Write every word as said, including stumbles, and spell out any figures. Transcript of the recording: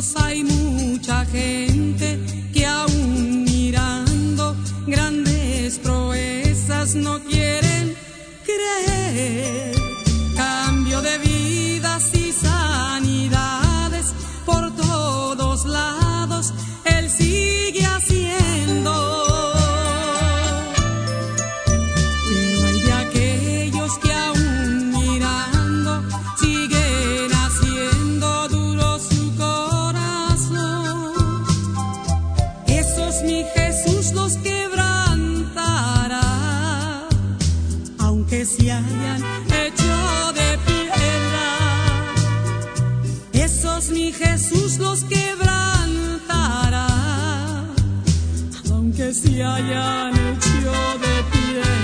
Dios hay mucha gente que aún mirando grandes proezas no quieren creer. Cambio de vidas y sanidades por todos lados Él sigue haciendo. Pero hay de aquellos que aún mirando siguen haciendo duro su corazón. Esos mi Jesús los quebrantará, aunque se hayan hecho de piedra. Esos mi Jesús los quebrantará, aunque se hayan hecho de piedra.